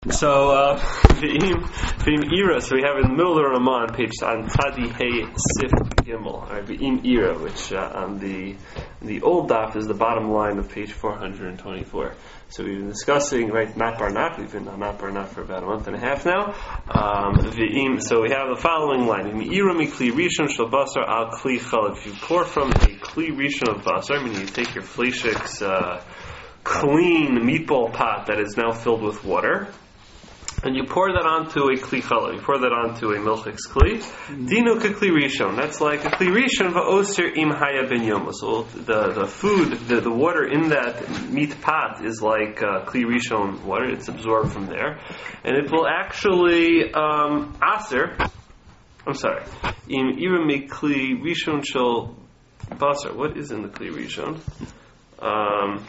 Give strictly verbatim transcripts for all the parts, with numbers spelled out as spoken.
So, uh, V'im Ira, so we have in the middle of the Ramah on page, on Tzadi Hey Sif Gimel, right, V'im Ira, which uh, on the the old daf is the bottom line of page four hundred twenty-four. So we've been discussing, right, Not Bar Not, we've been on Not Bar Not for about a month and a half now. Um, V'im, so we have the following line, V'im Ira mi Kli Rishon shel Basar al Kli Chal. If you pour from a Kli Rishon of Basar, I mean you take your Fleshik's uh, clean meatball pot that is now filled with water, and you pour that onto a kli challah. You pour that onto a milchik's kli. Dinu kli rishon. That's like a kli rishon va'oser im haya ben yom. So the the food, the, the water in that meat pot is like uh, kli rishon water. It's absorbed from there, and it will actually um, aser. I'm sorry. Im ira mi kli rishon shel basar. What is in the kli rishon? Um,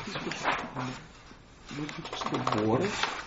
water.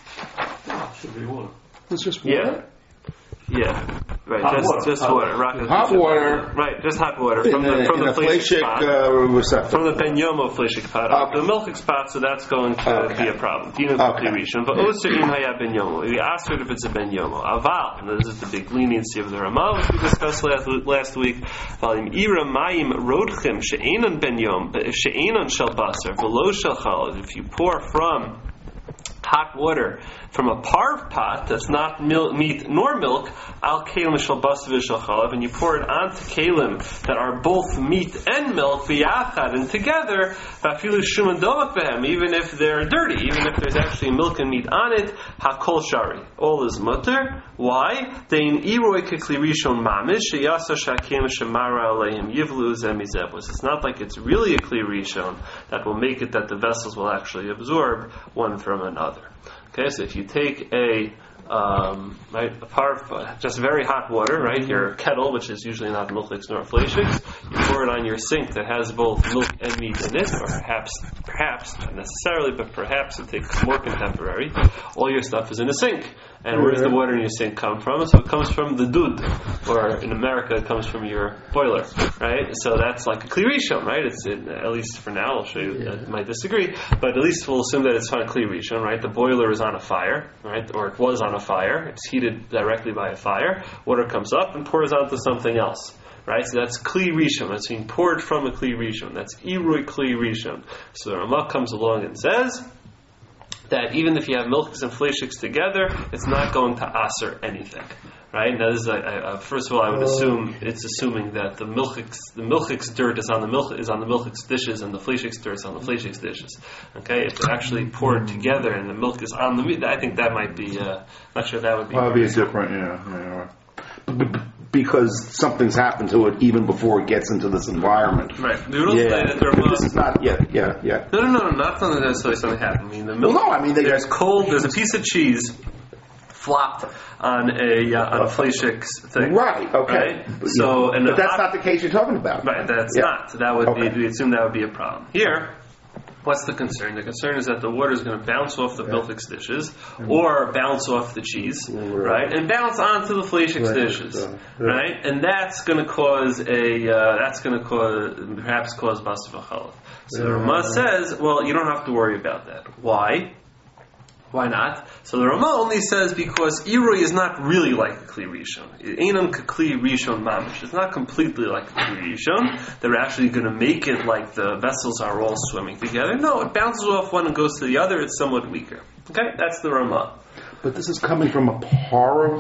Oh, should be water. It's just water? Yeah. Yeah. Right, hot just water. just hot water. water. Hot water. Right, just hot water from in the a, from in the a fleshik pot. uh, receptacle. From the ben yomo fleshik pot. Okay. The milchik's pot, so that's going to Okay. be a problem. Dino Okay. rishon. But oser im haya ben yomo. We asked if it's a ben yomo. Aval, and this is the big leniency of the Ramah, which we discussed last last week. Valim ira mayim rodchim she'enon ben yom she'enon shel basar v'lo shel chal. If you pour from hot water from a parv pot that's not mil- meat nor milk, al kalim shel basar v'shel chalav, and you pour it onto kalim that are both meat and milk v'yachad and together, v'afilu shuman domak behem, even if they're dirty, even if there's actually milk and meat on it, hakol shari, all is mutter. Why? Dein iroi kekli rishon mamish sheyasa shakim shemara aleim yivlu zemizebus. It's not like it's really a kli rishon that will make it that the vessels will actually absorb one from another. Okay, so if you take a um, right, a parv, just very hot water, right, your kettle, which is usually not milchiks nor fleishiks, you pour it on your sink that has both milk and meat in it, or perhaps, perhaps, not necessarily, but perhaps it takes more contemporary, all your stuff is in a sink. And where does the water in your sink come from? So it comes from the dud, or in America it comes from your boiler, right? So that's like a kli rishon, right? It's in, at least for now. I'll show you. Yeah. I might disagree, but at least we'll assume that it's on a kli rishon, right? The boiler is on a fire, right? Or it was on a fire. It's heated directly by a fire. Water comes up and pours onto something else. Right, so that's kli rishon. That's being poured from a kli rishon. That's irui kli rishon. So the Ramah comes along and says that even if you have milchiks and fleishiks together, it's not going to aser anything, right? Now, this is a, a, a, first of all, I would assume it's assuming that the milchiks, the milchiks dirt is on the milk is on the milchiks dishes, and the fleishiks dirt is on the fleishiks dishes. Okay, if they're actually poured together and the milk is on the meat, I think that might be. Uh, not sure that would be. Probably a different, yeah, yeah. Because something's happened to it even before it gets into this environment. Right. We would also yeah. say that there This is not yet, yeah, yeah. No, no, no, no, not something necessarily something happened. I mean, the milk. Well, no, I mean they there's got cold. There's a piece of cheese flopped on a uh, on a fleishik's thing. Right. Okay. Right? So, and but that's hot, not the case you're talking about. Right. That's yeah. not. So that would okay. be. We assume that would be a problem here. What's the concern? The concern is that the water is going to bounce off the yeah. milchik's dishes, or bounce off the cheese, right, right? and bounce onto the fleishik's right. dishes, uh, right. right? And that's going to cause a uh, that's going to cause perhaps cause basar v'chalav. So the Ramah says, well, you don't have to worry about that. Why? Why not? So the Ramah only says because irui is not really like a kli rishon. Einon kli rishon mamish. It's not completely like a kli rishon. They're actually going to make it like the vessels are all swimming together. No, it bounces off one and goes to the other. It's somewhat weaker. Okay, that's the Ramah. But this is coming from a parv.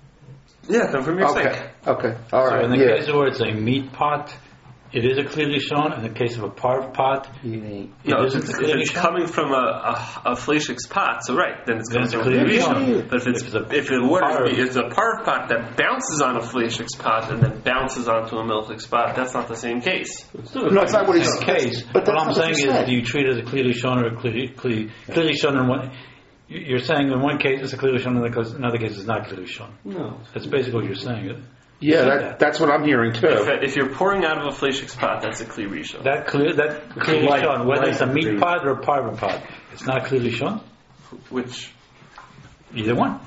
Yeah, come from your okay. sink. Okay, all right. So in the yeah. case where it's a meat pot, it is a kli rishon. In the case of a parv pot, it no, isn't if a it's, kli if it's rishon. coming from a, a, a fleishik's pot, so right, then it's Then coming it's from a a kli kli rishon. rishon. But if it's, If it's a if the water parv. is a parv pot that bounces on a fleishik's pot and then bounces onto a milchik's pot, that's not the same case. No, it's not what he's In case. But what I'm what saying is, said. do you treat it as a kli rishon or a kli kli kli rishon in one? You're saying in one case it's a kli rishon, in another case it's not kli rishon. No, that's basically what you're saying. Yeah, that, that's what I'm hearing too. If, if you're pouring out of a fleishik's pot, that's a kli rishon. That clear, that kli Light, rishon, whether light, it's a meat please. pot or a parva pot, it's not kli rishon. Which Either one.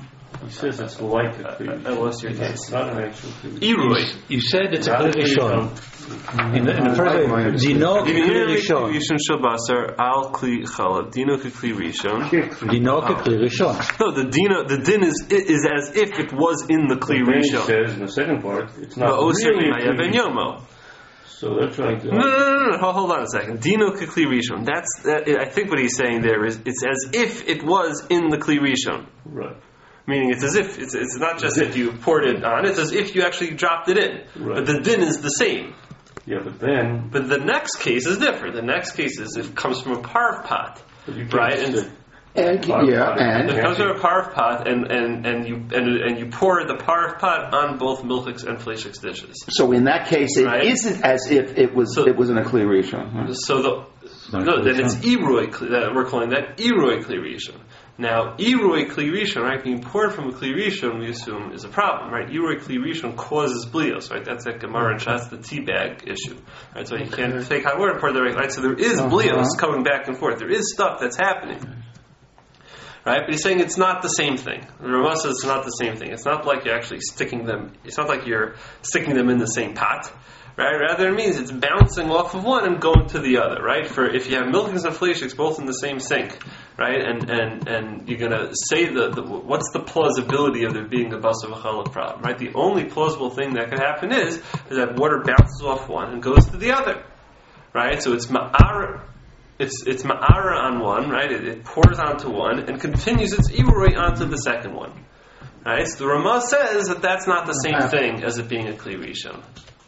He says it's like a Kli I lost your case. It's not an actual Kli Irui. You said it's a Not Kli Kli Rishon. In the, in the first way, Dino Kli Rishon. Rishon Shabasar al Kli Chalav. Dino Kli Rishon. Dino Kli Rishon. No, the dino, the din is is as if it was in the Kli But then he Rishon. says in the second part, it's not No, Osir really a Maya Kli Ben Rishon. Yomo. So they're trying to... No, no, no, no, no. Hold on a second. Dino Kli Rishon. That's. That, I think what he's saying there is it's as if it was in the Kli Rishon. Right. Meaning it's as if it's it's not just if you poured it on. It's as if you actually dropped it in. Right. But the din is the same. Yeah, but then... But the next case is different. The next case is it comes from a parv pot, But you can't right? say- And And, Parv yeah, pot. and it comes from a parv pot, and, and, and you and, and you pour the parv pot on both milchiks and fleishiks dishes. so in that case, it Right. not as if it was So- it was in a Kli Rishon. So the not no, Kli then it's Rishon. Iroi. Kli- that We're calling that Iroi Kli Rishon. Now, Iroi Kli Rishon, right, being poured from a Kli Rishon, we assume is a problem, right? Iroi Kli Rishon causes blios, right? That's like Gemara and Shas, the tea bag issue, right? So you can't take hot water and pour the right, right? So there is Uh-huh. blios coming back and forth. There is stuff that's happening. Right, but he's saying it's not the same thing. The Ramah says it's not the same thing. It's not like you're actually sticking them. It's not like you're sticking them in the same pot, right? Rather, it means it's bouncing off of one and going to the other, right? For if you have milkings and fleishiks both in the same sink, right, and and and you're gonna say the, the what's the plausibility of there being a basar v'challah problem, right? The only plausible thing that could happen is is that water bounces off one and goes to the other, right? So it's ma'ara. It's it's ma'ara on one, right? It, it pours onto one and continues its irui onto the second one, right? So the Ramah says that that's not the same thing as it being a Kli Rishon.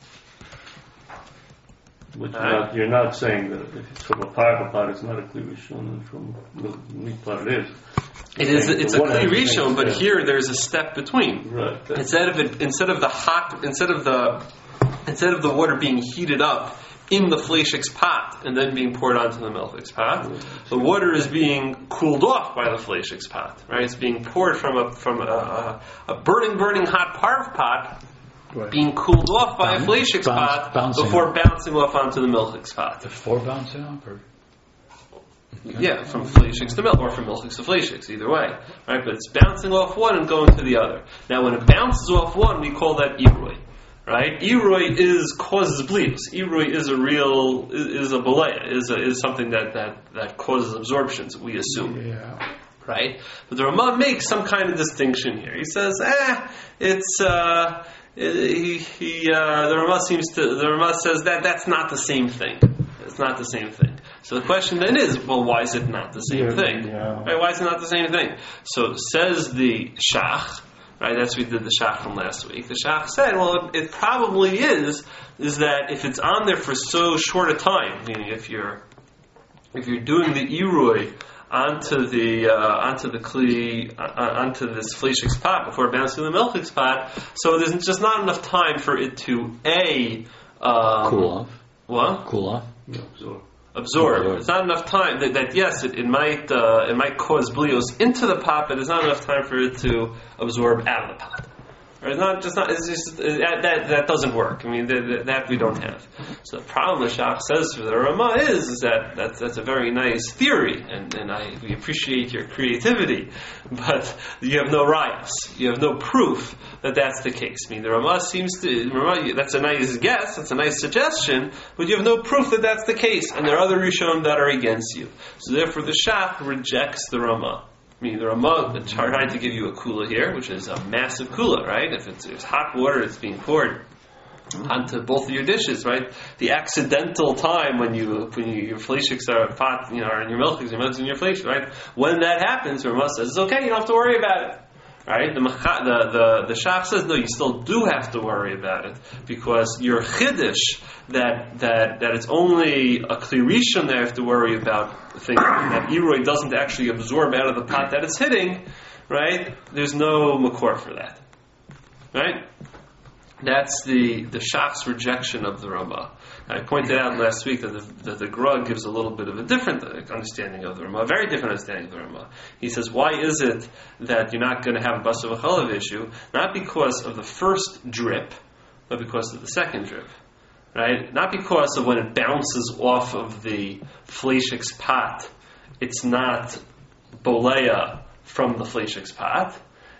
But you're, Alright. not, you're not saying that if it's from a parva pot, it's not a Kli Rishon, and from the meat pot it is. It is it's a One Kli has to Rishon, think, but yeah. here there's a step between. Right. That- Instead of it, instead of the hot, instead of the instead of the water being heated up in the fleishik's pot and then being poured onto the milchik's pot, the water is being cooled off by the fleishik's pot. Right, it's being poured from a from a, a, a burning, burning hot parv pot, Right. being cooled off by a Bounce- fleishik's bounce- pot bouncing before bouncing off onto the milchik's pot. Before bouncing up, or Yeah, from fleishiks to milk, or from milchiks to fleishiks, either way. Right, but it's bouncing off one and going to the other. Now, when it bounces off one, we call that irui. Right? Irui is causes bleeds. Irui is a real, is, is a balea, is a, is something that, that, that causes absorptions, we assume. Yeah. Right? But the Ramah makes some kind of distinction here. He says, eh, it's, uh, he, he, uh, the Ramah seems to, the Ramah says that that's not the same thing. It's not the same thing. So the question then is, well, why is it not the same Yeah, thing? yeah. Right? Why is it not the same thing? So says the Shach, right? That's what we did the Shach from last week. The Shach said, well, it, it probably is, is that if it's on there for so short a time, meaning if you're, if you're doing the Irui onto the, uh, onto the Kli, uh, onto this Fleishik's pot before bouncing the Milchik's pot, so there's just not enough time for it to, A, um, cool off. what? Cool off. Yeah, so Absorb. Absorb. It's not enough time that, that yes, it, it might uh, it might cause bleos into the pot, but there's not enough time for it to absorb out of the pot. Or it's not just not. It's just that that, that doesn't work. I mean, that, that we don't have. So the problem the Shach says for the Ramah is, is that that's, that's a very nice theory, and, and I we appreciate your creativity, but you have no rayos, you have no proof that that's the case. I mean, the Ramah seems to Ramah, that's a nice guess, that's a nice suggestion, but you have no proof that that's the case, and there are other Rishonim that are against you. So therefore, the Shach rejects the Ramah. I mean, the Ramah tried to give you a kula here, which is a massive kula, right? If it's, it's hot water, it's being poured onto both of your dishes, right? The accidental time when you when you, your fleishiks are pot, you know, are in your milchiks, your milchiks in your fleishiks, right? When that happens, Ramah says it's okay, you don't have to worry about it. Right? The, the the the Shach says no. You still do have to worry about it because your chiddush that that that it's only a Kli Rishon that you have to worry about thinking that Iroi doesn't actually absorb out of the pot that it's hitting. Right? There's no makor for that. Right? That's the the Shach's rejection of the Ramah. I pointed out last week that the, that the Gra gives a little bit of a different understanding of the Ramah, a very different understanding of the Ramah. He says, why is it that you're not going to have a basar v'chalav issue? Not because of the first drip, but because of the second drip. Right? Not because of when it bounces off of the fleishik's pot, it's not bolea from the fleishik's pot.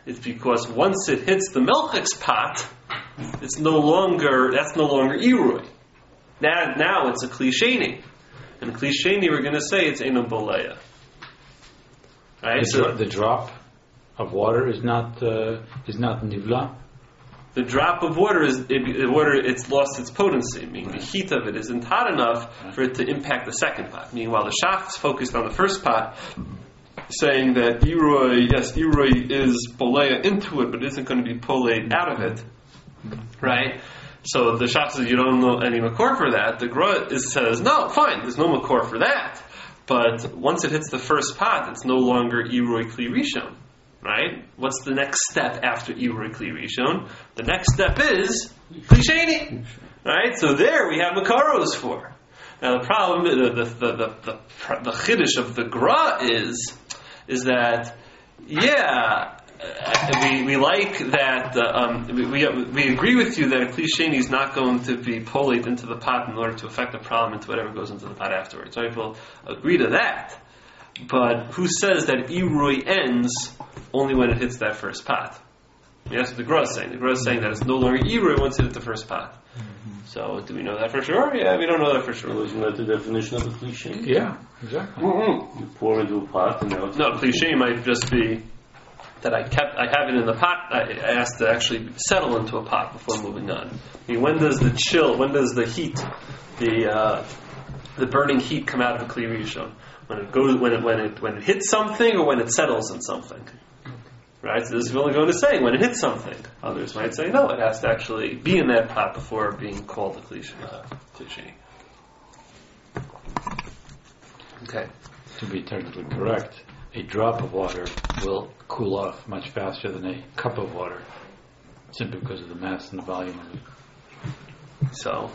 is because once it hits the milchik's pot, it's no longer, that's no longer irui. Now, now it's a kli sheni. And kli sheni, we're going to say it's enum boleya. Right? The, So dro- the drop of water is not uh, is not nivla. the drop of water is it, the water. It's lost its potency. Meaning the heat of it isn't hot enough for it to impact the second pot. Meaning while the shach is focused on the first pot, saying that irui, yes, irui is boleya into it, but it isn't going to be poleed out of it, right? So the shach says you don't know any makor for that. The gra is, says no, fine, there's no makor for that. But once it hits the first pot, it's no longer irui kli rishon. Right? What's the next step after Irui Kli Rishon? The next step is Kli Sheni. Right? So there we have Makaros for. Now the problem, the the the the, the, the chiddush of the Gra is, is that, yeah, we we like that, uh, um, we, we we agree with you that a Kli Sheni is not going to be pulled into the pot in order to affect the problem into whatever goes into the pot afterwards. Right? We'll agree to that. But who says that Irui ends only when it hits that first pot? I mean, that's what the Gra is saying. The Gra is saying that it's no longer Irui once it hits the first pot. Mm-hmm. So, do we know that for sure? Yeah, we don't know that for sure. Well, isn't that the definition of a kli sheni? Yeah, exactly. Mm-hmm. You pour into a pot and now it's... No, kli sheni might just be that I kept, I have it in the pot, I, I asked to actually settle into a pot before moving on. I mean, when does the chill, when does the heat, the uh, the burning heat come out of a kli rishon? When it goes, when it when it when it hits something, or when it settles in something, right? So this is only going to say when it hits something. Others might say no, it has to actually be in that pot before being called a kli sheni. Okay. To be technically correct, a drop of water will cool off much faster than a cup of water, simply because of the mass and the volume of it. So.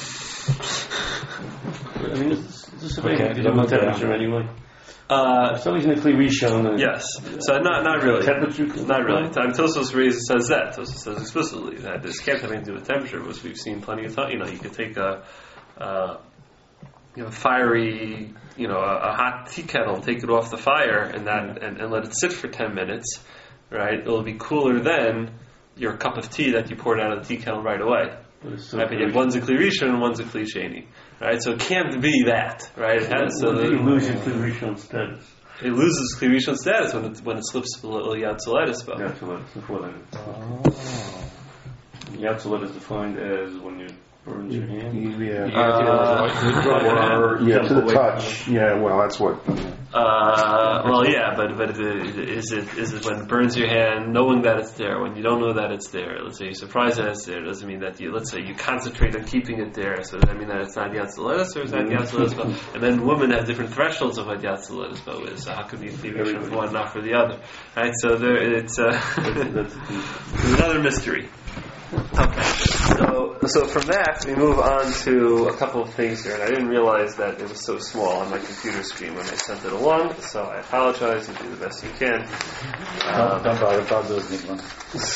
I mean, is this a Okay, big deal with temperature anyway? Uh, So he's in a kli rishon. yes. So not not really. Temperature? Not really. Time Tosos raises says that. Tosos says explicitly that this can't have anything to do with temperature, because we've seen plenty of time. You know, you could take a, uh, you know, fiery, you know, a, a hot tea kettle, and take it off the fire, and that, and, and let it sit for ten minutes. Right? It'll be cooler than your cup of tea that you poured out of the tea kettle right away. So Right, but yet one's a kli rishon and one's a kli sheni, right? So it can't be that, right? It has so you the, lose your kli rishon status. it loses kli rishon status when it when it slips below yatzoletis. Yatzolet, before that. Yatzolet is defined as when you burn your hand. Yeah. Uh, Or, yeah, to the touch. Yeah, well, that's what. Uh, well, yeah, but but is it is it when it burns your hand, knowing that it's there, when you don't know that it's there? Let's say you're surprised that it's there. Doesn't mean that you. Let's say you concentrate on keeping it there. So does that mean that it's not yatzoletis or is that yatzoletis? And then women have different thresholds of what yatzoletis is. So how could be cleavation for one, not for the other? Right. So there, it's uh, it's another mystery. Okay, so so from that we move on to a couple of things here, and I didn't realize that it was so small on my computer screen when I sent it along, so I apologize. You do the best you can. Um, Don't bother about those big ones.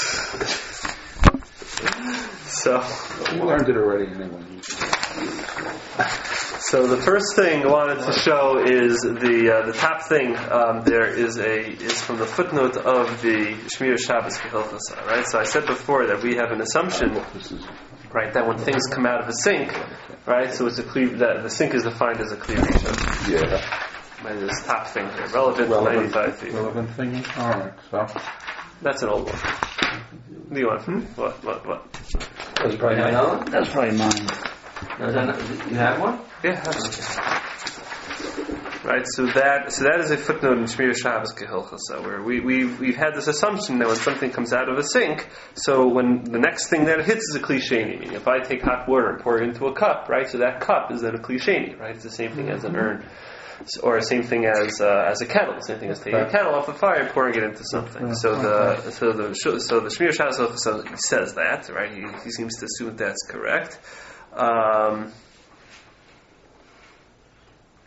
so, We learned it already anyway. so the first thing I wanted to show is the uh, the top thing. Um, there is a is from the footnote of the Shmir Shabbos Kehilchasa, right? So I said before that we have an assumption, right, that when things come out of a sink, right, so it's a kli, that the sink is defined as a kli rishon. Yeah. Right, this top thing here, relevant, Relevant, ninety-five feet. relevant thing. All right. So That's an old one. What do you want from me? What? What? What? That's probably mine. That's probably mine. You have one? Yeah. Right. So that so that is a footnote in Shmir Shabbos Kehilchasa, where we we've we've had this assumption that when something comes out of a sink, so when the next thing that it hits is a kli sheni. Meaning, if I take hot water and pour it into a cup, right? So that cup is then a kli sheni, right? It's the same thing as an urn. Or the same thing as uh, as a kettle, same thing as taking a kettle off the fire and pouring it into something. So the so the so the Shmir Shabbos Kehilchasa says that, right? He, he seems to assume that that's correct. Um,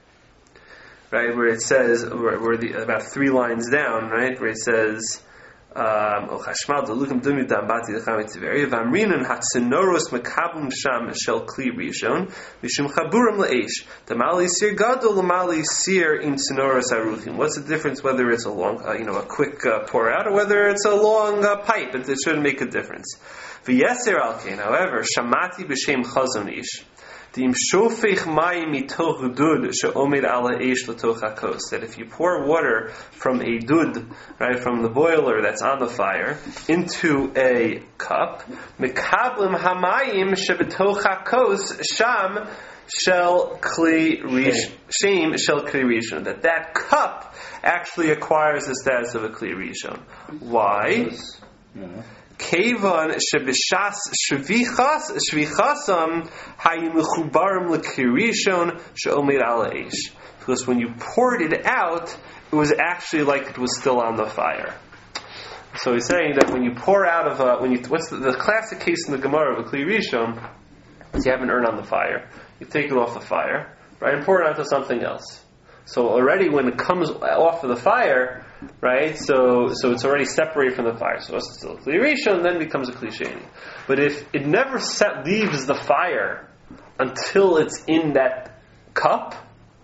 right, where it says, where, where the about three lines down, right, where it says, Um, O chashmal delukim dumi dambati dechamei tiveri v'amrinan hatzinoros mekabum sham shel kli rishon mishum chaburim le'esh damali sir gadol lamali sir in tzinoros aruchim. What's the difference whether it's a long, uh, you know, a quick uh, pour out, or whether it's a long uh, pipe? It, it shouldn't make a difference. V'yeser alkein, however, shamati b'shem chazon ish. That if you pour water from a dud, right, from the boiler that's on the fire, into a cup, mekablim hamayim shebetoch hakos sham shel kli rish shame shel kli rishon, that that cup actually acquires the status of a kli rishon. Why? Yeah. Kevan shebishas shvichas shvichasam hayimechubarim lekirishon sheomed ala eish. Because when you poured it out, it was actually like it was still on the fire. So he's saying that when you pour out of a, when you what's the, the classic case in the Gemara of a kli rishon is you have an urn on the fire, you take it off the fire, right, and pour it onto something else. So already when it comes off of the fire, right, so so it's already separated from the fire. So it's still a kli rishon, then becomes a kli sheni. But if it never set, leaves the fire until it's in that cup,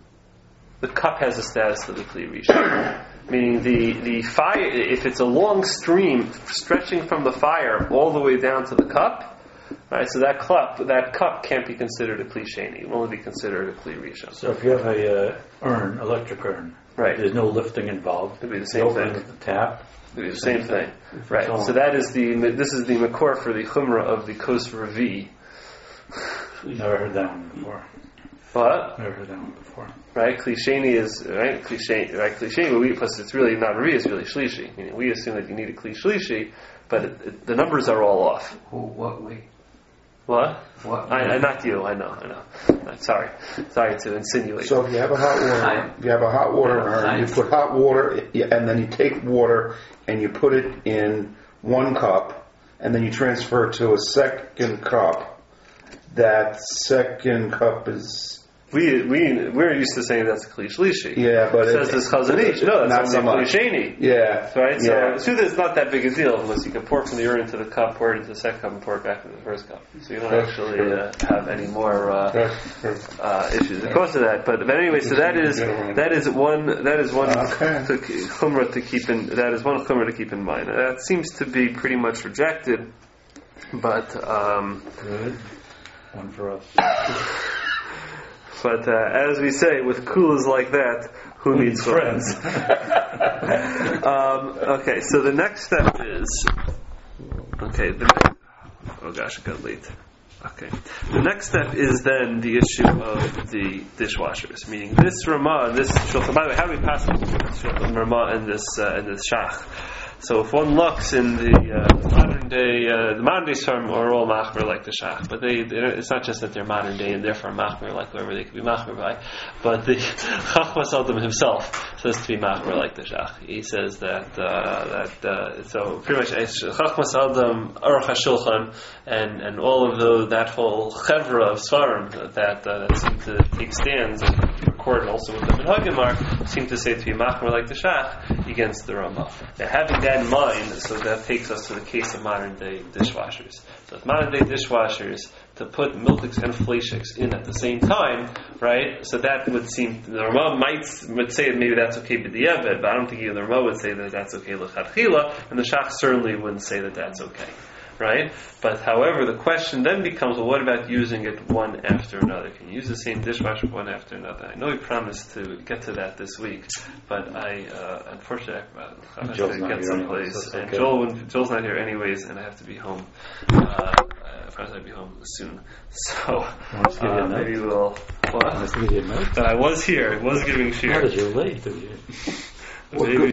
the cup has the status of the kli rishon. Meaning the, the fire, if it's a long stream stretching from the fire all the way down to the cup, right, so that cup, that cup can't be considered a kli sheni. It will only be considered a kli rishon. So if you have a uh, urn, electric urn, right, there's no lifting involved. It'd be the same thing. The tap. It'd be the same thing. Right. So that is the this is the makor for the chumrah of the kos ravi. Never heard that one before. What? Never heard that one before. Right, kli sheni is right. Kli sheni, right? Kli sheni, but we plus it's really not ravi. It's really shlishi. Meaning we assume that you need a kli shlishi, but it, it, the numbers are all off. Who, what we? What? What? I, I, not you. I know. I know. I'm sorry. Sorry to insinuate. So if you have a hot water, if you have a hot water urn, you put hot water, and then you take water and you put it in one cup, and then you transfer it to a second cup. That second cup is. We we we're used to saying that's a kli shlishi. Yeah, but it says this chazon ish. No, that's not only so a kli sheni. Yeah, right. So yeah. so it's not that big a deal unless you can pour from the urn into the cup, pour it into the second cup, and pour it back into the first cup. So you don't actually uh, have any more uh, uh, issues because of that. But, but anyway, so that is that is one that is one okay. to, chumrah to keep in that is one chumrah to keep in mind. That seems to be pretty much rejected, but um, good one for us. But uh, as we say, with kulas like that, who needs friends? um, okay, so the next step is okay. The next, oh gosh, it got late. Okay, the next step is then the issue of the dishwashers. Meaning this Ramah, this shulchan. By the way, how do we pass shulchan Ramah and this uh, and this shach? So if one looks in the uh, modern day, uh, the modern day term are all machmer like the shach, but they, it's not just that they're modern day and therefore machmer like whoever they could be machmer by, but the Chachmas Adam himself says to be machmer like the shach. He says that uh, that uh, so pretty much Chachmas Adam, Aruch HaShulchan, and and all of the that whole chevra of svarim that uh, that seem to take stands and record also with the Minhagim are seem to say to be machmer like the shach against the Ramah. Now having that in mind, so that takes us to the case of modern day dishwashers. So if modern day dishwashers to put miltiks and fleishiks in at the same time, right? So that would seem the Ramah might would say maybe that's okay with the Eved, but I don't think even the Ramah would say that that's okay l'chadchila, and the Shach certainly wouldn't say that that's okay. Right? But however, the question then becomes, well, what about using it one after another? Can you use the same dishwasher one after another? I know we promised to get to that this week, but I, uh, unfortunately, I have to get someplace. Anyways, and okay. Joel, Joel's not here anyways, and I have to be home. Uh, I promise I'll be home soon. So, uh, maybe we'll... What? I was, I was here. I was giving cheer. How did you late? Maybe